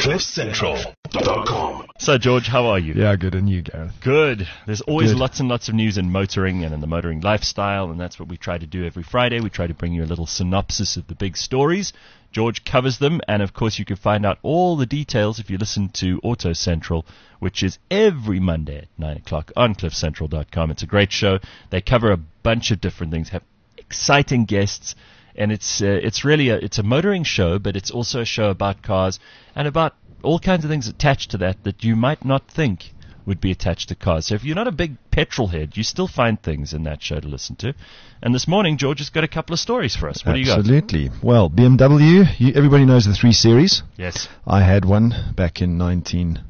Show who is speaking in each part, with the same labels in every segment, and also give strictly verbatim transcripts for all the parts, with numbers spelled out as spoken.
Speaker 1: cliff central dot com.
Speaker 2: So, George, how are you?
Speaker 3: Yeah, good. And you, Gareth?
Speaker 2: Good. There's always
Speaker 3: Good.
Speaker 2: lots and lots of news in motoring and in the motoring lifestyle, and that's what we try to do every Friday. We try to bring you a little synopsis of the big stories. George covers them, and of course you can find out all the details if you listen to Auto Central, which is every Monday at nine o'clock on cliff central dot com. It's a great show. They cover a bunch of different things, have exciting guests, and it's uh, it's really a it's a motoring show, but it's also a show about cars and about all kinds of things attached to that that you might not think would be attached to cars. So if you're not a big petrol head, you still find things in that show to listen to. And this morning, George has got a couple of stories for us. What do you got?
Speaker 3: Absolutely. Well, B M W, you, everybody knows the three Series.
Speaker 2: Yes.
Speaker 3: I had one back in nineteen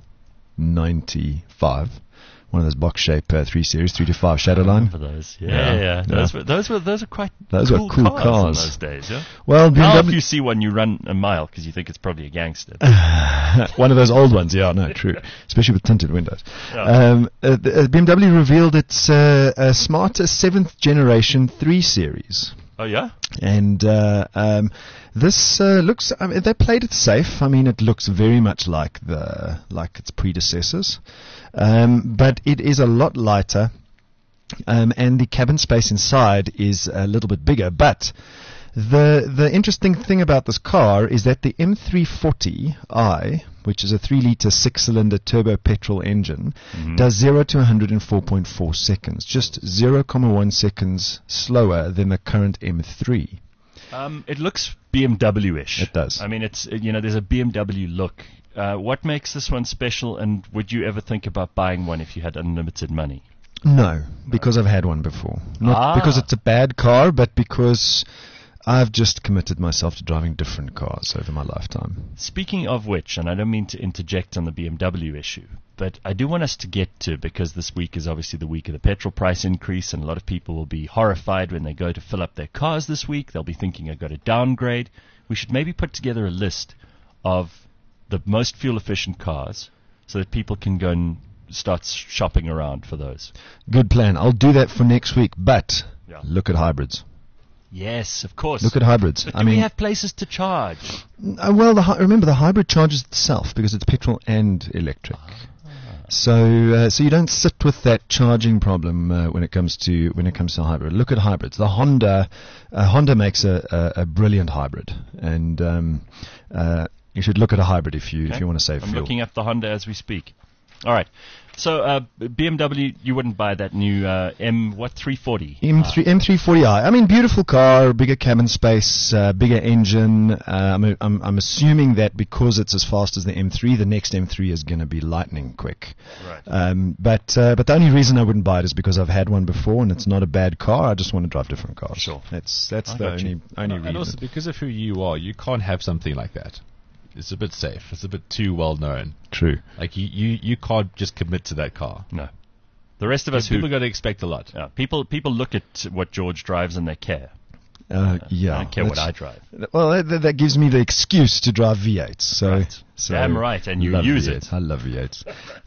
Speaker 3: ninety-five. One of those box-shaped uh, three Series, three to five Shadowline.
Speaker 2: For those, yeah,
Speaker 3: Yeah,
Speaker 2: yeah.
Speaker 3: yeah.
Speaker 2: Those were those were those are quite
Speaker 3: Those
Speaker 2: cool,
Speaker 3: were cool
Speaker 2: cars,
Speaker 3: cars.
Speaker 2: in those days. Yeah.
Speaker 3: Well, B M
Speaker 2: Now,
Speaker 3: W,
Speaker 2: if you see one, you run a mile because you think it's probably a gangster.
Speaker 3: one of those old ones, yeah, no, true. Especially with tinted windows.
Speaker 2: Yeah.
Speaker 3: Um, uh, the, uh, B M W revealed its uh, uh, smarter seventh generation three Series.
Speaker 2: Oh yeah.
Speaker 3: And uh, um, this uh, looks. I mean, they played it safe. I mean, it looks very much like the like its predecessors, um, but it is a lot lighter, um, and the cabin space inside is a little bit bigger. But the the interesting thing about this car is that the M three forty i, which is a three liter six cylinder turbo petrol engine,
Speaker 2: Mm-hmm.
Speaker 3: does zero to one hundred in four point four seconds, just zero point one seconds slower than the current M three.
Speaker 2: Um, it looks B M W-ish.
Speaker 3: It does.
Speaker 2: I mean, it's you know, there's a B M W look. Uh, what makes this one special? And would you ever think about buying one if you had unlimited money?
Speaker 3: No, because I've had one before. Not
Speaker 2: Ah.
Speaker 3: because it's a bad car, but because I've just committed myself to driving different cars over my lifetime.
Speaker 2: Speaking of which, and I don't mean to interject on the B M W issue, but I do want us to get to, because this week is obviously the week of the petrol price increase, and a lot of people will be horrified when they go to fill up their cars this week. They'll be thinking, I've got to downgrade. We should maybe put together a list of the most fuel-efficient cars so that people can go and start shopping around for those.
Speaker 3: Good plan. I'll do that for next week, but
Speaker 2: Yeah.
Speaker 3: look at hybrids.
Speaker 2: Yes, of course.
Speaker 3: Look at hybrids.
Speaker 2: But
Speaker 3: I
Speaker 2: do
Speaker 3: mean,
Speaker 2: we have places to charge?
Speaker 3: uh, well, the, hy- remember the hybrid charges itself because it's petrol and electric. So, uh, so you don't sit with that charging problem uh, when it comes to when it comes to hybrid. Look at hybrids. The Honda, uh, Honda makes a, a, a brilliant hybrid, and um, uh, you should look at a hybrid if you
Speaker 2: Okay.
Speaker 3: if you want to save
Speaker 2: I'm
Speaker 3: fuel.
Speaker 2: looking up the Honda as we speak. All right. So uh, B M W, you wouldn't buy that new uh, M what three forty?
Speaker 3: M three M three forty i. I mean, beautiful car, bigger cabin space, uh, bigger engine. Uh, I'm, I'm I'm assuming that because it's as fast as the M three, the next M three is going to be lightning quick.
Speaker 2: Right.
Speaker 3: Um, but uh, but the only reason I wouldn't buy it is because I've had one before and it's not a bad car. I just want to drive different cars.
Speaker 2: Sure.
Speaker 3: That's that's
Speaker 2: I
Speaker 3: the
Speaker 2: got you.
Speaker 3: only only
Speaker 4: And
Speaker 3: reason.
Speaker 4: also because of who you are, you can't have something like that. It's a bit safe. It's a bit too well known.
Speaker 3: True.
Speaker 4: Like you, you, you can't just commit to that car.
Speaker 2: No. The rest of us
Speaker 4: Because
Speaker 2: who
Speaker 4: people got to expect a lot.
Speaker 2: yeah, people people look at what George drives and they care.
Speaker 3: Uh, yeah.
Speaker 2: I don't care what
Speaker 3: that's-
Speaker 2: I drive.
Speaker 3: Well, that, that gives me the excuse to drive V eights. So,
Speaker 2: Right.
Speaker 3: so
Speaker 2: Damn right, and you
Speaker 3: love
Speaker 2: use
Speaker 3: V eights.
Speaker 2: it.
Speaker 3: I love V eights.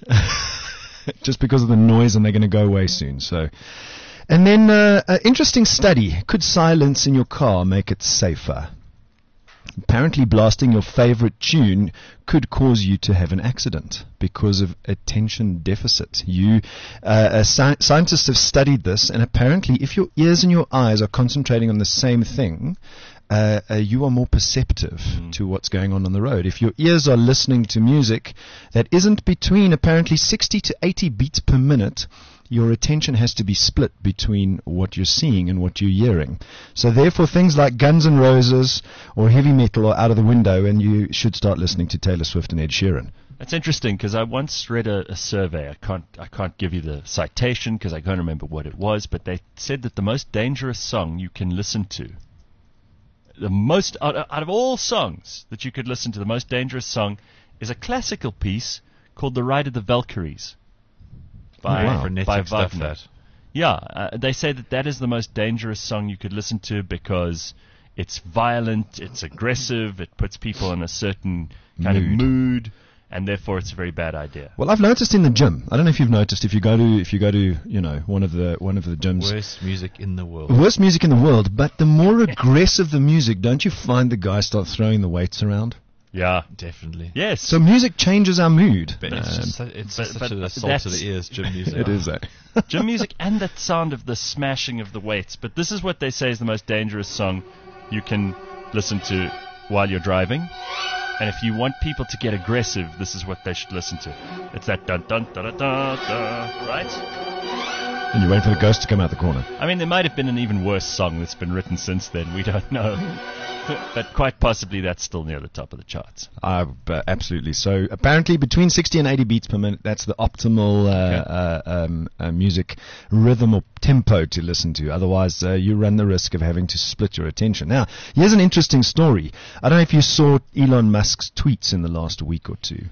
Speaker 3: Just because of the noise, and they're going to go away soon. So, and then uh, an interesting study: could silence in your car make it safer? Apparently, blasting your favorite tune could cause you to have an accident because of attention deficit. You, uh, uh, sci- scientists have studied this, and apparently, if your ears and your eyes are concentrating on the same thing, uh, uh, you are more perceptive to what's going on on the road. If your ears are listening to music that isn't between apparently sixty to eighty beats per minute, your attention has to be split between what you're seeing and what you're hearing. So therefore, things like Guns N' Roses or heavy metal are out of the window, and you should start listening to Taylor Swift and Ed Sheeran.
Speaker 2: That's interesting because I once read a, a survey. I can't I can't give you the citation because I can't remember what it was, but they said that the most dangerous song you can listen to, the most out, out of all songs that you could listen to, the most dangerous song is a classical piece called "The Ride of the Valkyries" by,
Speaker 3: Oh, wow.
Speaker 4: Frenetic
Speaker 2: by
Speaker 4: stuff,
Speaker 2: Wagner.
Speaker 4: that.
Speaker 2: Yeah, uh, they say that that is the most dangerous song you could listen to because it's violent, it's aggressive, it puts people in a certain kind of
Speaker 3: Mood.
Speaker 2: mood, and therefore it's a very bad idea.
Speaker 3: Well, I've noticed in the gym. I don't know if you've noticed if you go to if you go to you know one of the one of the gyms.
Speaker 4: Worst music in the world.
Speaker 3: Worst music in the world, but the more aggressive the music, don't you find the guys start throwing the weights around?
Speaker 2: Yeah.
Speaker 4: Definitely.
Speaker 2: Yes.
Speaker 3: So music changes our mood.
Speaker 4: But it's
Speaker 3: Um,
Speaker 4: just, su- it's
Speaker 2: but-
Speaker 4: just
Speaker 2: but
Speaker 4: such an assault to
Speaker 2: that's-
Speaker 4: the ears, gym music.
Speaker 3: it is. Eh?
Speaker 2: gym music and that sound of the smashing of the weights. But this is what they say is the most dangerous song you can listen to while you're driving. And if you want people to get aggressive, this is what they should listen to. It's that dun dun da da da da, right?
Speaker 3: And you wait for the ghost to come out the corner.
Speaker 2: I mean, there might have been an even worse song that's been written since then. We don't know. But quite possibly that's still near the top of the charts.
Speaker 3: Uh, but absolutely. So apparently between sixty and eighty beats per minute, that's the optimal uh,
Speaker 2: Okay.
Speaker 3: uh, um, uh, music rhythm or tempo to listen to. Otherwise, uh, you run the risk of having to split your attention. Now, here's an interesting story. I don't know if you saw Elon Musk's tweets in the last week or two.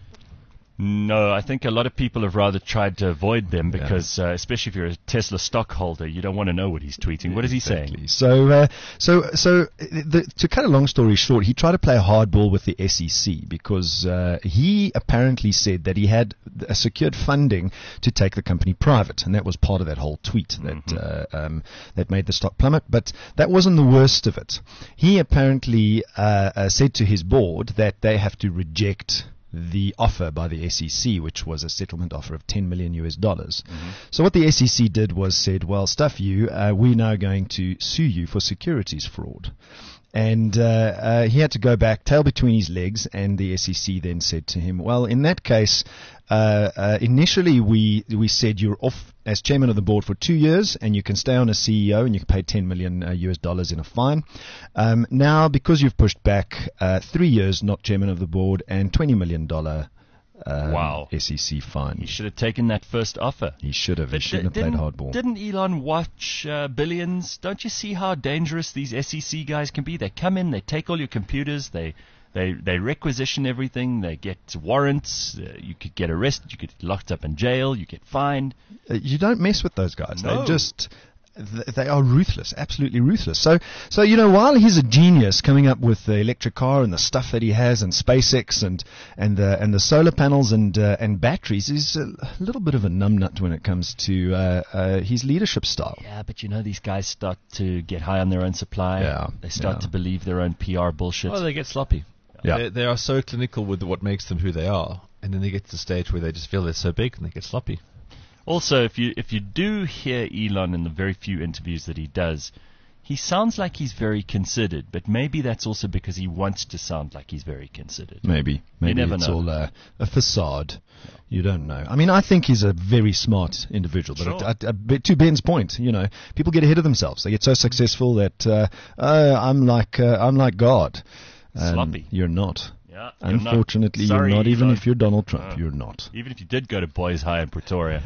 Speaker 2: No, I think a lot of people have rather tried to avoid them because, uh, especially if you're a Tesla stockholder, you don't want to know what he's tweeting. What is he saying?
Speaker 3: Exactly. So, uh, so, so, uh, the, to cut a long story short, he tried to play hardball with the S E C because uh, he apparently said that he had a secured funding to take the company private, and that was part of that whole tweet that
Speaker 2: Mm-hmm.
Speaker 3: uh, um, that made the stock plummet. But that wasn't the worst of it. He apparently uh, uh, said to his board that they have to reject the offer by the S E C, which was a settlement offer of ten million U S dollars.
Speaker 2: Mm-hmm.
Speaker 3: So what the S E C did was said, well, stuff you, uh, we're now going to sue you for securities fraud. And uh, uh, he had to go back, tail between his legs, and the S E C then said to him, well, in that case, uh, uh, initially we we said you're off as chairman of the board for two years, and you can stay on as C E O, and you can pay ten million uh, U S dollars in a fine. Um, now, because you've pushed back uh, three years, not chairman of the board, and twenty million dollars um,
Speaker 2: Wow.
Speaker 3: S E C fine.
Speaker 2: He should have taken that first offer.
Speaker 3: He should have. He
Speaker 2: But
Speaker 3: shouldn't have
Speaker 2: di-
Speaker 3: played
Speaker 2: didn't,
Speaker 3: hardball.
Speaker 2: Didn't Elon watch uh, Billions? Don't you see how dangerous these S E C guys can be? They come in, they take all your computers, they they they requisition everything, they get warrants. Uh, you could get arrested, you could get locked up in jail, you get fined.
Speaker 3: Uh, you don't mess with those guys.
Speaker 2: No.
Speaker 3: They just th- they are ruthless, absolutely ruthless. So, so you know, while he's a genius coming up with the electric car and the stuff that he has, and SpaceX and and the and the solar panels and uh, and batteries, he's a little bit of a numbnut when it comes to uh, uh, his leadership style.
Speaker 2: Yeah, but you know these guys start to get high on their own supply.
Speaker 3: Yeah,
Speaker 2: They start
Speaker 3: yeah.
Speaker 2: to believe their own P R bullshit.
Speaker 4: Oh, they get sloppy.
Speaker 3: Yeah.
Speaker 4: They, they are so clinical with what makes them who they are, and then they get to the stage where they just feel they're so big and they get sloppy.
Speaker 2: Also, if you if you do hear Elon in the very few interviews that he does, he sounds like he's very considered, but maybe that's also because he wants to sound like he's very considered.
Speaker 3: Maybe, maybe
Speaker 2: never
Speaker 3: it's
Speaker 2: know.
Speaker 3: all uh, a facade. You don't know. I mean, I think he's a very smart individual, but
Speaker 2: Sure.
Speaker 3: at, at, at, to Ben's point, you know, people get ahead of themselves. They get so successful that uh, uh, I'm like uh, I'm like God. Um,
Speaker 2: Sloppy.
Speaker 3: You're not.
Speaker 2: Yeah, you're not.
Speaker 3: Unfortunately,
Speaker 2: Sorry,
Speaker 3: you're not. Even
Speaker 2: Elon.
Speaker 3: if you're Donald Trump,
Speaker 2: Uh.
Speaker 3: you're not.
Speaker 2: Even if you did go to Boys High in Pretoria.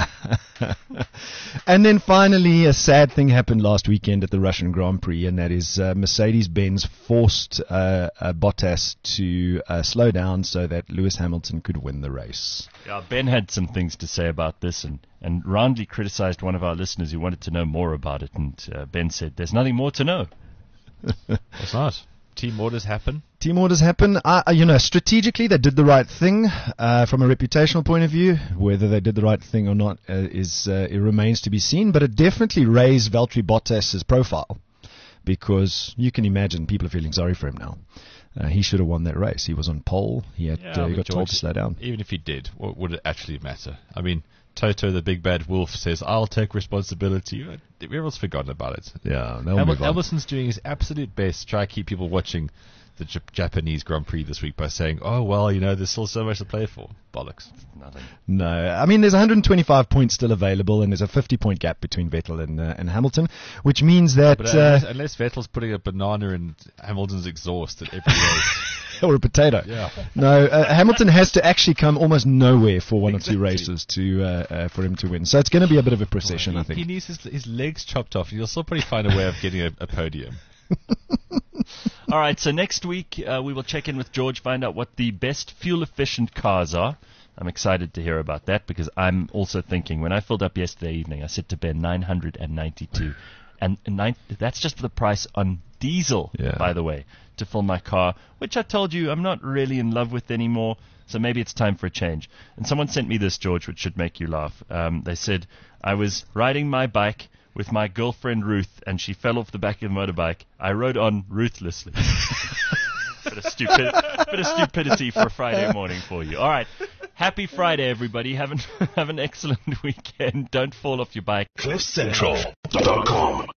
Speaker 3: And then finally, a sad thing happened last weekend at the Russian Grand Prix, and that is uh, Mercedes-Benz forced uh, uh, Bottas to uh, slow down so that Lewis Hamilton could win the race.
Speaker 2: Yeah, Ben had some things to say about this, and, and roundly criticized one of our listeners who wanted to know more about it, and uh, Ben said, there's nothing more to know.
Speaker 4: It's not. Team orders happen.
Speaker 3: Team orders happen. Uh, uh, you know, strategically, they did the right thing. Uh, from a reputational point of view, whether they did the right thing or not uh, is uh, it remains to be seen. But it definitely raised Valtteri Bottas's profile, because you can imagine people are feeling sorry for him now. Uh, he should have won that race. He was on pole. He had
Speaker 4: Yeah,
Speaker 3: uh, he
Speaker 4: but
Speaker 3: got told
Speaker 4: George,
Speaker 3: to slow down.
Speaker 4: Even if he did, what would it actually matter? I mean, Toto, the big bad wolf, says, I'll take responsibility. Everyone's forgotten about it.
Speaker 3: Yeah, they'll
Speaker 4: Hamil-
Speaker 3: move on.
Speaker 4: Hamilton's doing his absolute best to try to keep people watching the J- Japanese Grand Prix this week by saying, oh, well, you know, there's still so much to play for. Bollocks.
Speaker 2: Nothing.
Speaker 3: No, I mean there's one hundred twenty-five points still available, and there's a fifty point gap between Vettel and uh, and Hamilton, which means that
Speaker 4: But uh,
Speaker 3: uh,
Speaker 4: unless, unless Vettel's putting a banana in Hamilton's exhaust at every race.
Speaker 3: or a potato.
Speaker 4: Yeah.
Speaker 3: No, uh, Hamilton has to actually come almost nowhere for one or two
Speaker 4: Exactly.
Speaker 3: races to uh, uh, for him to win. So it's going to be a bit of a procession,
Speaker 4: he,
Speaker 3: I think.
Speaker 4: he needs his, his legs chopped off, and he'll still probably find a way of getting a, a podium.
Speaker 2: All right, so next week uh, we will check in with George, find out what the best fuel-efficient cars are. I'm excited to hear about that, because I'm also thinking, when I filled up yesterday evening, I said to Ben nine hundred ninety-two. And nine, that's just for the price on diesel,
Speaker 3: Yeah.
Speaker 2: by the way, to fill my car, which I told you I'm not really in love with anymore, so maybe it's time for a change. And someone sent me this, George, which should make you laugh. Um, they said, I was riding my bike with my girlfriend Ruth, and she fell off the back of the motorbike. I rode on ruthlessly. bit of stupid, bit of stupidity for a Friday morning for you. All right, happy Friday, everybody. Have an have an excellent weekend. Don't fall off your bike.
Speaker 1: cliff central dot com